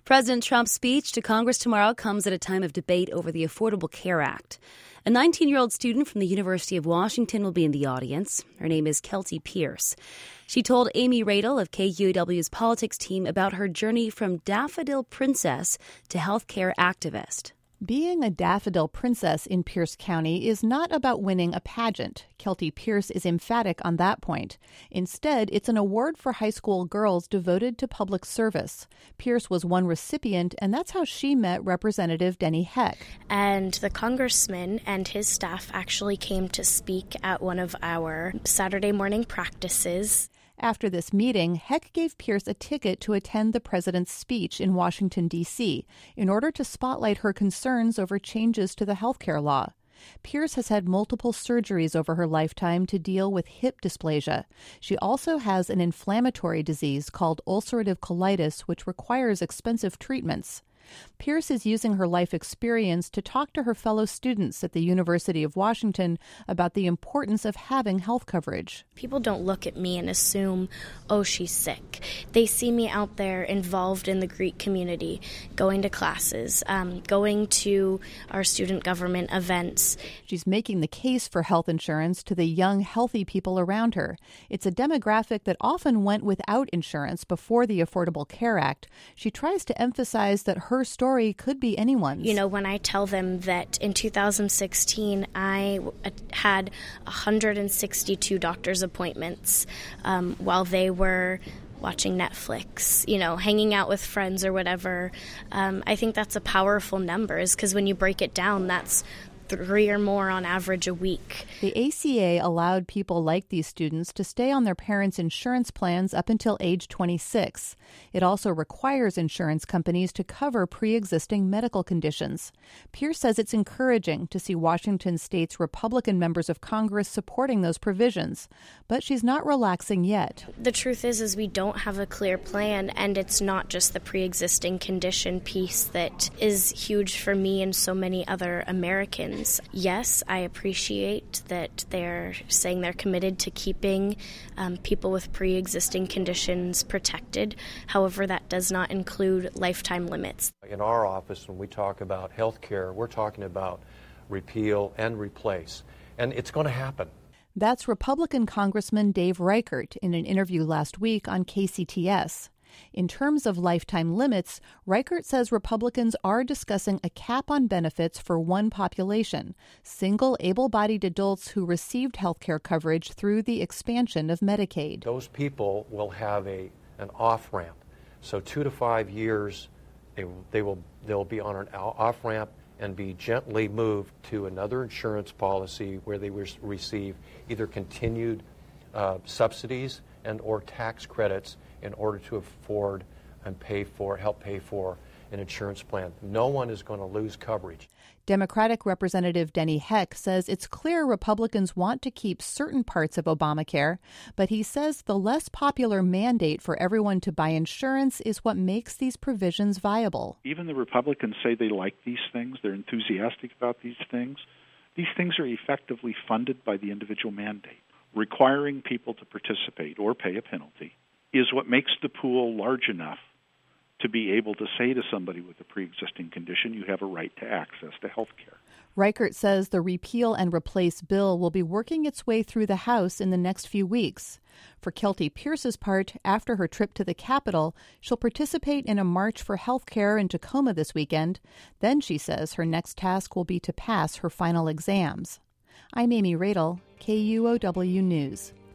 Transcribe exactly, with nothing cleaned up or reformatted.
President Trump's speech to Congress tomorrow comes at a time of debate over the Affordable Care Act. A nineteen-year-old student from the University of Washington will be in the audience. Her name is Kelty Pierce. She told Amy Radel of K U A W's politics team about her journey from daffodil princess to healthcare activist. Being a daffodil princess in Pierce County is not about winning a pageant. Kelty Pierce is emphatic on that point. Instead, it's an award for high school girls devoted to public service. Pierce was one recipient, and that's how she met Representative Denny Heck. And the congressman and his staff actually came to speak at one of our Saturday morning practices. After this meeting, Heck gave Pierce a ticket to attend the president's speech in Washington, D C, in order to spotlight her concerns over changes to the health care law. Pierce has had multiple surgeries over her lifetime to deal with hip dysplasia. She also has an inflammatory disease called ulcerative colitis, which requires expensive treatments. Pierce is using her life experience to talk to her fellow students at the University of Washington about the importance of having health coverage. People don't look at me and assume, oh, she's sick. They see me out there involved in the Greek community, going to classes, um, going to our student government events. She's making the case for health insurance to the young, healthy people around her. It's a demographic that often went without insurance before the Affordable Care Act. She tries to emphasize that her Her story could be anyone's. You know, when I tell them that in two thousand sixteen I had one hundred sixty-two doctor's appointments um, while they were watching Netflix, you know, hanging out with friends or whatever, um, I think that's a powerful number, is because when you break it down, that's three or more on average a week. The A C A allowed people like these students to stay on their parents' insurance plans up until age twenty-six. It also requires insurance companies to cover pre-existing medical conditions. Pierce says it's encouraging to see Washington state's Republican members of Congress supporting those provisions, but she's not relaxing yet. The truth is, is we don't have a clear plan, and it's not just the pre-existing condition piece that is huge for me and so many other Americans. Yes, I appreciate that they're saying they're committed to keeping um, people with pre-existing conditions protected. However, that does not include lifetime limits. In our office, when we talk about health care, we're talking about repeal and replace, and it's going to happen. That's Republican Congressman Dave Reichert in an interview last week on K C T S. In terms of lifetime limits, Reichert says Republicans are discussing a cap on benefits for one population, single able-bodied adults who received health care coverage through the expansion of Medicaid. Those people will have a an off-ramp. So two to five years, they, they will they'll be on an off-ramp and be gently moved to another insurance policy where they will receive either continued uh, subsidies and or tax credits in order to afford and pay for, help pay for an insurance plan. No one is going to lose coverage. Democratic Representative Denny Heck says it's clear Republicans want to keep certain parts of Obamacare, but he says the less popular mandate for everyone to buy insurance is what makes these provisions viable. Even the Republicans say they like these things, they're enthusiastic about these things. These things are effectively funded by the individual mandate. Requiring people to participate or pay a penalty is what makes the pool large enough to be able to say to somebody with a pre-existing condition, you have a right to access to health care. Reichert says the repeal and replace bill will be working its way through the House in the next few weeks. For Kelty Pierce's part, after her trip to the Capitol, she'll participate in a march for health care in Tacoma this weekend. Then, she says, her next task will be to pass her final exams. I'm Amy Radel, K U O W News.